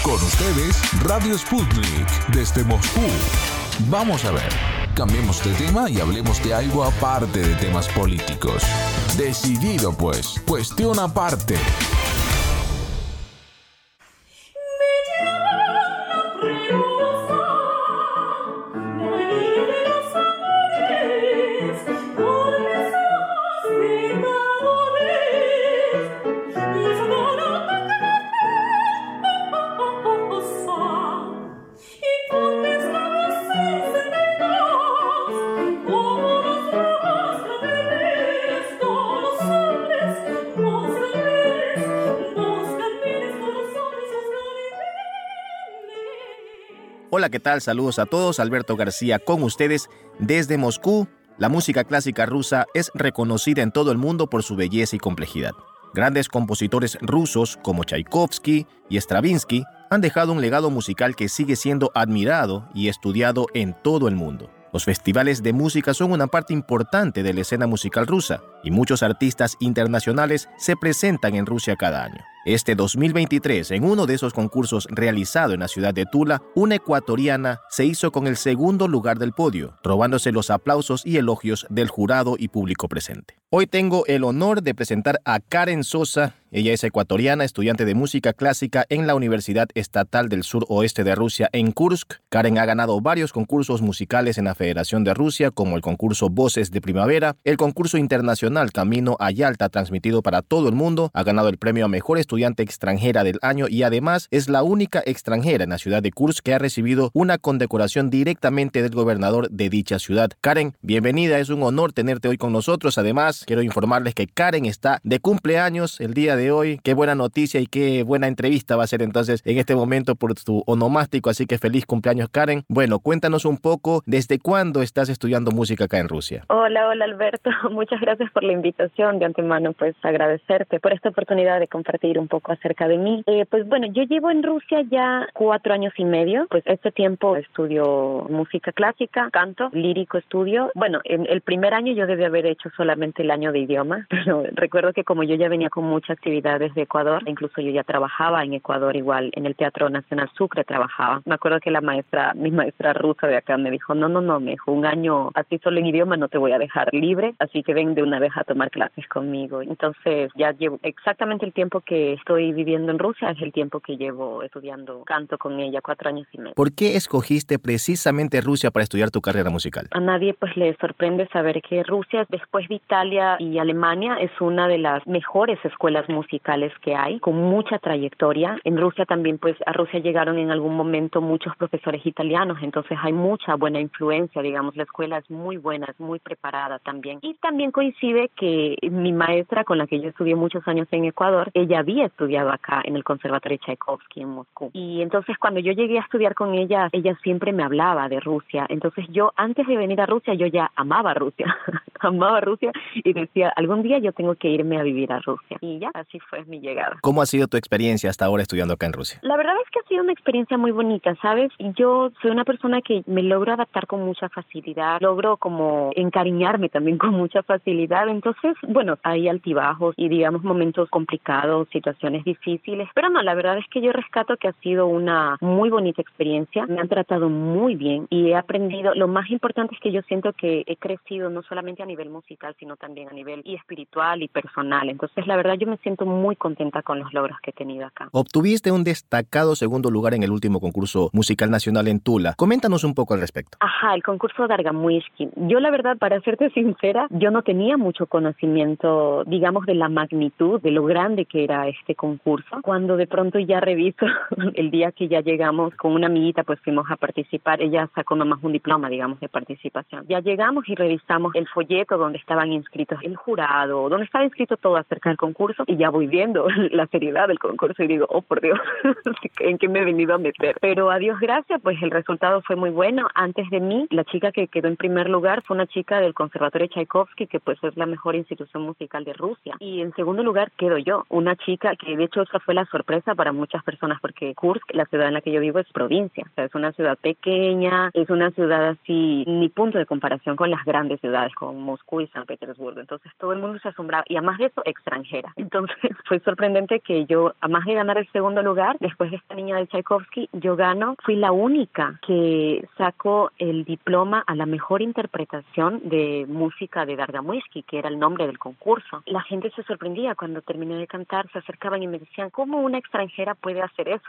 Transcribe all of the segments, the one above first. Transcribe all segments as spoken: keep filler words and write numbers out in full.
Con ustedes, Radio Sputnik, desde Moscú. Vamos a ver, cambiemos de tema y hablemos de algo aparte de temas políticos. Decidido pues, cuestión aparte. Hola, ¿qué tal? Saludos a todos. Alberto García con ustedes desde Moscú. La música clásica rusa es reconocida en todo el mundo por su belleza y complejidad. Grandes compositores rusos como Tchaikovsky y Stravinsky han dejado un legado musical que sigue siendo admirado y estudiado en todo el mundo. Los festivales de música son una parte importante de la escena musical rusa y muchos artistas internacionales se presentan en Rusia cada año. Este dos mil veintitrés, en uno de esos concursos realizado en la ciudad de Tula, una ecuatoriana se hizo con el segundo lugar del podio, robándose los aplausos y elogios del jurado y público presente. Hoy tengo el honor de presentar a Karen Sosa. Ella es ecuatoriana, estudiante de música clásica en la Universidad Estatal del Suroeste de Rusia en Kursk. Karen ha ganado varios concursos musicales en la Federación de Rusia, como el concurso Voces de Primavera, el concurso internacional Camino a Yalta, transmitido para todo el mundo. Ha ganado el premio a Mejor Estudiante Extranjera del Año y además es la única extranjera en la ciudad de Kursk que ha recibido una condecoración directamente del gobernador de dicha ciudad. Karen, bienvenida, es un honor tenerte hoy con nosotros. Además, quiero informarles que Karen está de cumpleaños el día de hoy. Qué buena noticia y qué buena entrevista va a ser entonces en este momento por tu onomástico, así que feliz cumpleaños, Karen. Bueno, cuéntanos un poco, ¿desde cuándo estás estudiando música acá en Rusia? Hola, hola Alberto, muchas gracias por la invitación. De antemano, pues agradecerte por esta oportunidad de compartir un poco acerca de mí. Eh, pues bueno, yo llevo en Rusia ya cuatro años y medio. Pues este tiempo estudio música clásica, canto, lírico estudio. Bueno, en el primer año yo debí haber hecho solamente el año de idioma, pero recuerdo que como yo ya venía con mucha actividad desde Ecuador, incluso yo ya trabajaba en Ecuador igual, en el Teatro Nacional Sucre trabajaba. Me acuerdo que la maestra, mi maestra rusa de acá me dijo, no, no, no, me dijo, un año así solo en idioma no te voy a dejar libre, así que ven de una vez a tomar clases conmigo. Entonces ya llevo exactamente el tiempo que estoy viviendo en Rusia, es el tiempo que llevo estudiando canto con ella, cuatro años y medio. ¿Por qué escogiste precisamente Rusia para estudiar tu carrera musical? A nadie pues le sorprende saber que Rusia, después de Italia y Alemania, es una de las mejores escuelas musicales que hay, con mucha trayectoria. En Rusia también, pues a Rusia llegaron en algún momento muchos profesores italianos, entonces hay mucha buena influencia, digamos, la escuela es muy buena, es muy preparada también. Y también coincide que mi maestra, con la que yo estudié muchos años en Ecuador, ella había estudiado acá en el Conservatorio Tchaikovsky en Moscú. Y entonces cuando yo llegué a estudiar con ella, ella siempre me hablaba de Rusia. Entonces yo, antes de venir a Rusia, yo ya amaba Rusia, amaba Rusia y decía, algún día yo tengo que irme a vivir a Rusia. Y ya, así fue mi llegada. ¿Cómo ha sido tu experiencia hasta ahora estudiando acá en Rusia? La verdad es que ha sido una experiencia muy bonita, ¿sabes? Yo soy una persona que me logro adaptar con mucha facilidad, logro como encariñarme también con mucha facilidad. Entonces, bueno, hay altibajos y digamos momentos complicados, situaciones difíciles, pero no, la verdad es que yo rescato que ha sido una muy bonita experiencia. Me han tratado muy bien y he aprendido. Lo más importante es que yo siento que he crecido no solamente a nivel musical, sino también a nivel y espiritual y personal. Entonces, la verdad, yo me siento muy contenta con los logros que he tenido acá. Obtuviste un destacado segundo lugar en el último concurso musical nacional en Tula. Coméntanos un poco al respecto. Ajá, el concurso de Argamuishkin. Yo, la verdad, para serte sincera, yo no tenía mucho conocimiento, digamos, de la magnitud, de lo grande que era este concurso. Cuando de pronto ya reviso, el día que ya llegamos con una amiguita, pues fuimos a participar. Ella sacó nomás un diploma, digamos, de participación. Ya llegamos y revisamos el folleto donde estaban inscritos el jurado, donde estaba inscrito todo acerca del concurso, y ya voy viendo la seriedad del concurso y digo, oh, por Dios, ¿en qué me he venido a meter? Pero a Dios gracias, pues el resultado fue muy bueno. Antes de mí, la chica que quedó en primer lugar fue una chica del Conservatorio Tchaikovsky, que pues es la mejor institución musical de Rusia. Y en segundo lugar quedo yo, una chica que de hecho esa fue la sorpresa para muchas personas, porque Kursk, la ciudad en la que yo vivo, es provincia. O sea, es una ciudad pequeña, es una ciudad así, ni punto de comparación con las grandes ciudades, como Moscú y San Petersburgo. Entonces todo el mundo se asombraba, y además de eso, extranjera. Entonces fue sorprendente que yo, además de ganar el segundo lugar, después esta niña Sinfonía de Tchaikovsky, yo gano. Fui la única que sacó el diploma a la mejor interpretación de música de Dargamushki, que era el nombre del concurso. La gente se sorprendía cuando terminé de cantar, se acercaban y me decían, ¿cómo una extranjera puede hacer eso?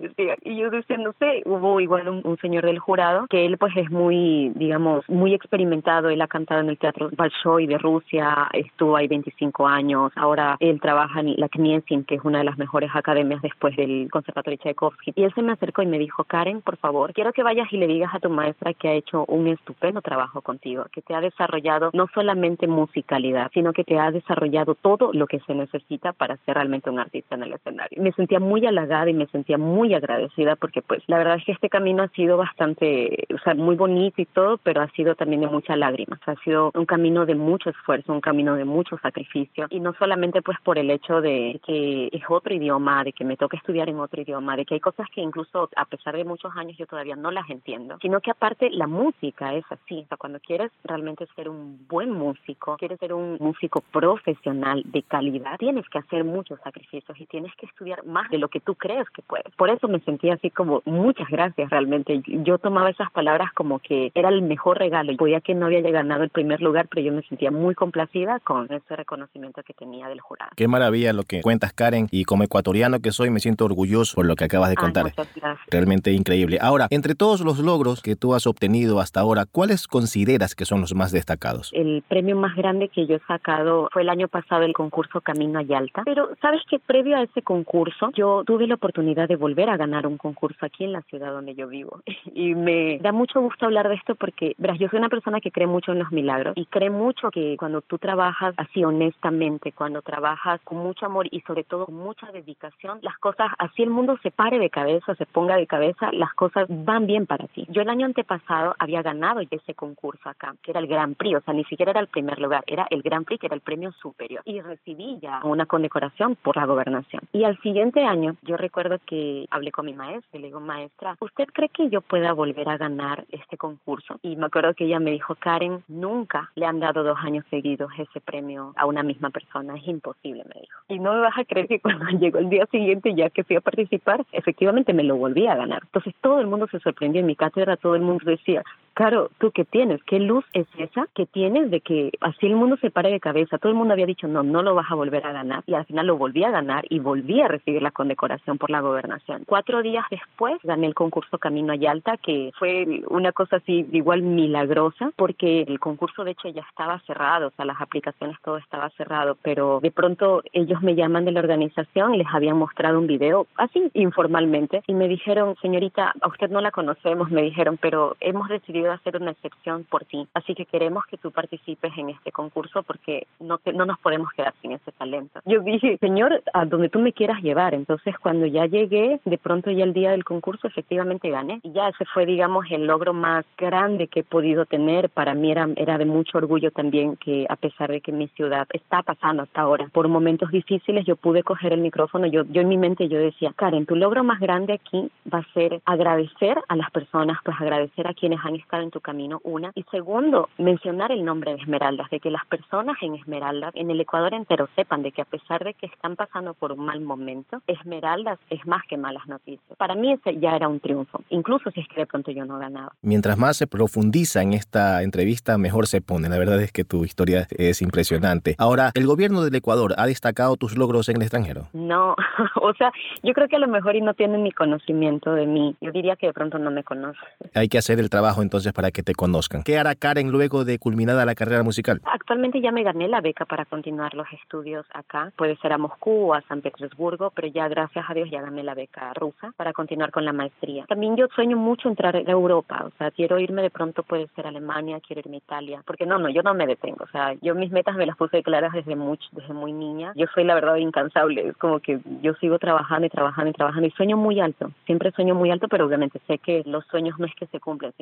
Y yo decía, no sé, hubo igual un, un señor del jurado, que él pues es muy, digamos, muy experimentado, él ha cantado en el Teatro Bolshoi de Rusia, estuvo ahí veinticinco años, ahora él trabaja en la Kniesin, que es una de las mejores academias después del Conservatorio de Tchaikovsky, y él se me acercó y me dijo, Karen, por favor, quiero que vayas y le digas a tu maestra que ha hecho un estupendo trabajo contigo, que te ha desarrollado no solamente musicalidad, sino que te ha desarrollado todo lo que se necesita para ser realmente un artista en el escenario. Me sentía muy halagada y me sentía muy agradecida porque pues la verdad es que este camino ha sido bastante, o sea, muy bonito y todo, pero ha sido también de muchas lágrimas, ha sido un camino de mucho esfuerzo, un camino de mucho sacrificio, y no solamente pues por el hecho de que es otro idioma, de que me toca estudiar en otro idioma, de que hay cosas que incluso a pesar de muchos años yo todavía no las entiendo, sino que aparte la música es así, o sea, cuando quieres realmente ser un buen músico, quieres ser un músico profesional de calidad, tienes que hacer muchos sacrificios y tienes que estudiar más de lo que tú crees que puedes. Por eso me sentía así como, muchas gracias realmente. Yo tomaba esas palabras como que era el mejor regalo. Podía que no había ganado el primer lugar, pero yo me sentía muy complacida con ese reconocimiento que tenía del jurado. Qué maravilla lo que cuentas, Karen, y como ecuatoriano que soy me siento orgulloso por lo que acabas de contar. Ay, muchas gracias. Realmente increíble. Ahora, entre todos los logros que tú has obtenido hasta ahora, ¿cuáles consideras que son los más destacados? El premio más grande que yo he sacado fue el año pasado el concurso Camino a Yalta, pero sabes que previo a ese concurso yo tuve la oportunidad de volver a ganar un concurso aquí en la ciudad donde yo vivo y me da mucho gusto hablar de esto porque, verás, yo soy una persona que cree mucho en los milagros y cree mucho que cuando tú trabajas así honestamente, cuando trabajas con mucho amor y sobre todo con mucha dedicación, las cosas, así el mundo se pare de cabeza, se ponga de cabeza, las cosas van bien para ti. Yo el año antepasado había ganado ese concurso acá, que era el Grand Prix, o sea, ni siquiera era el primer lugar, era el Grand Prix, que era el premio superior, y recibí ya una condecoración por la gobernación. Y al siguiente año, yo recuerdo que hablé con mi maestra y le digo, maestra, ¿usted cree que yo pueda volver a ganar este concurso? Y me acuerdo que ella me dijo, Karen, nunca le han dado dos años seguidos ese premio a una misma persona, es imposible, me dijo. Y no me vas a creer que cuando llegó el día siguiente, ya que fui a participar, efectivamente me lo volví a ganar. Entonces todo el mundo se sorprendió en mi cátedra, todo el mundo decía, Caro, ¿tú qué tienes? ¿Qué luz es esa que tienes de que así el mundo se pare de cabeza? Todo el mundo había dicho, no, no lo vas a volver a ganar. Y al final lo volví a ganar y volví a recibir la condecoración por la gobernación. Cuatro días después gané el concurso Camino a Yalta, que fue una cosa así igual milagrosa, porque el concurso de hecho ya estaba cerrado, o sea, las aplicaciones todo estaba cerrado, pero de pronto ellos me llaman de la organización y les habían mostrado un video, así informalmente, y me dijeron, señorita, a usted no la conocemos, me dijeron, pero hemos decidido hacer una excepción por ti, así que queremos que tú participes en este concurso porque no, te, no nos podemos quedar sin ese talento. Yo dije, señor, a donde tú me quieras llevar. Entonces cuando ya llegué, de pronto ya el día del concurso efectivamente gané, y ya ese fue, digamos, el logro más grande que he podido tener. Para mí era, era de mucho orgullo también que, a pesar de que mi ciudad está pasando hasta ahora por momentos difíciles, yo pude coger el micrófono. Yo, yo en mi mente yo decía, Karen, tu logro más grande aquí va a ser agradecer a las personas, pues agradecer a quienes han estado en tu camino, una, y segundo, mencionar el nombre de Esmeraldas, de que las personas en Esmeraldas, en el Ecuador entero, sepan de que a pesar de que están pasando por un mal momento, Esmeraldas es más que malas noticias. Para mí ese ya era un triunfo, incluso si es que de pronto yo no ganaba. Mientras más se profundiza en esta entrevista, mejor se pone. La verdad es que tu historia es impresionante. Ahora, ¿el gobierno del Ecuador ha destacado tus logros en el extranjero? No, o sea, yo creo que a lo mejor y no tienen ni conocimiento de mí. Yo diría que de pronto no me conocen. Hay que hacer el trabajo entonces para que te conozcan. ¿Qué hará Karen luego de culminada la carrera musical? Actualmente ya me gané la beca para continuar los estudios acá. Puede ser a Moscú o a San Petersburgo, pero ya gracias a Dios ya gané la beca rusa para continuar con la maestría. También yo sueño mucho entrar a Europa, o sea, quiero irme de pronto, puede ser a Alemania, quiero irme a Italia, porque no, no, yo no me detengo, o sea, yo mis metas me las puse claras desde muy, desde muy niña. Yo soy la verdad incansable, es como que yo sigo trabajando y trabajando y trabajando y sueño muy alto, siempre sueño muy alto, pero obviamente sé que los sueños no es que se cumplen, sino que hay que trabajar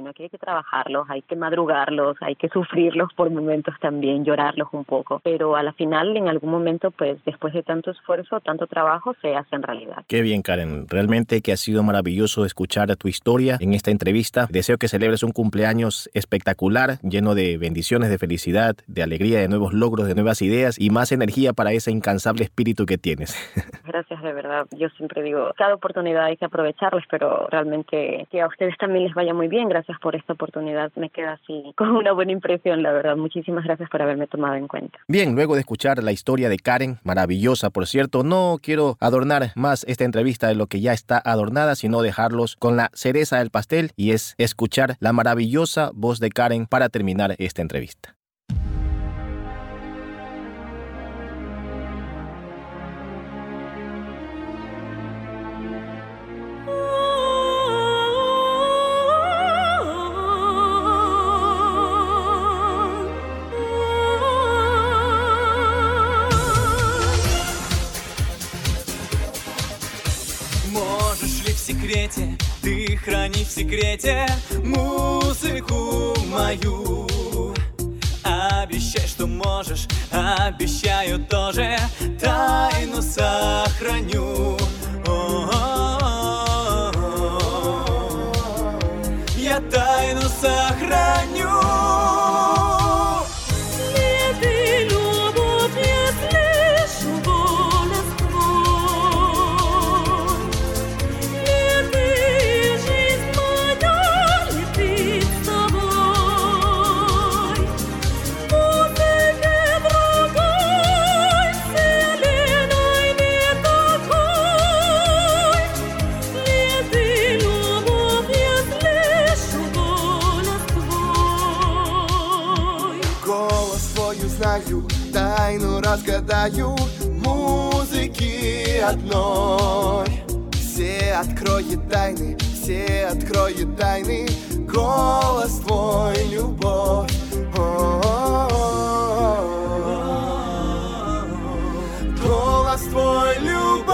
trabajarlos, hay que madrugarlos, hay que sufrirlos por momentos también, llorarlos un poco, pero a la final, en algún momento, pues después de tanto esfuerzo, tanto trabajo, se hace en realidad. Qué bien, Karen. Realmente que ha sido maravilloso escuchar tu historia en esta entrevista. Deseo que celebres un cumpleaños espectacular, lleno de bendiciones, de felicidad, de alegría, de nuevos logros, de nuevas ideas y más energía para ese incansable espíritu que tienes. Gracias, de verdad. Yo siempre digo, cada oportunidad hay que aprovecharlas, pero realmente que a ustedes también les vaya muy bien. Gracias por esta oportunidad. Me queda así con una buena impresión, la verdad. Muchísimas gracias por haberme tomado en cuenta. Bien, luego de escuchar la historia de Karen, maravillosa, por cierto, no quiero adornar más esta entrevista de lo que ya está adornada, sino dejarlos con la cereza del pastel, y es escuchar la maravillosa voz de Karen para terminar esta entrevista. Ты храни в секрете музыку мою. Обещай, что можешь, обещаю тоже, тайну сохраню. О-о-о-о. Я тайну сохраню. Тайну разгадаю музыки одной. Все откроет тайны, все откроет тайны. Голос твой, любовь. О-о-о-о. Голос твой, любовь.